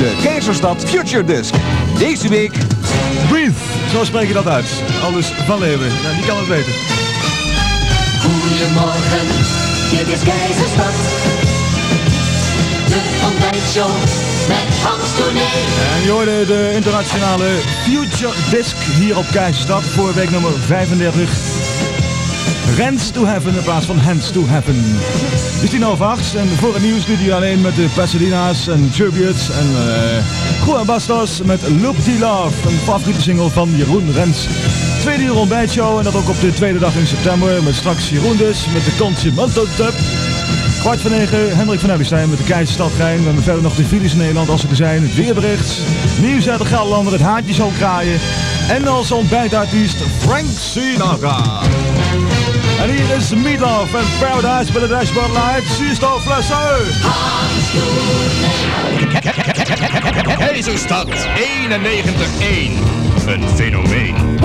De Keizerstad Future Disc. Deze week... Breathe, zo spreek je dat uit. Alles van Leeuwen, ja, die kan het weten. Goedemorgen, dit is Keizerstad. De ontbijtshow met Hans Tournee. En je hoorde de internationale Future Disc hier op Keizerstad voor week nummer 35. Rents to Heaven in plaats van Hands to Heaven. Het is 7:10 en voor het nieuws doet hij alleen met de Pasadena's en Tributes en Juan Bastos met Loop the Love, een favoriete single van Jeroen Rens. Tweede uur ontbijtshow en dat ook op de tweede dag in september met straks Jeroen dus met de Continental Tub. 8:45 Hendrik van Ebbestein met de Keizerstadtrein. We hebben verder nog de files in Nederland als ze er zijn. Het weerbericht, nieuws uit de Gelderlander, het haantje zal kraaien. En als ontbijtartiest Frank Sinatra. En hier is Meatloaf en Paradise bij de Dashboard Light. Zuurstof Flessen. Keizerstad 91-1. Een fenomeen.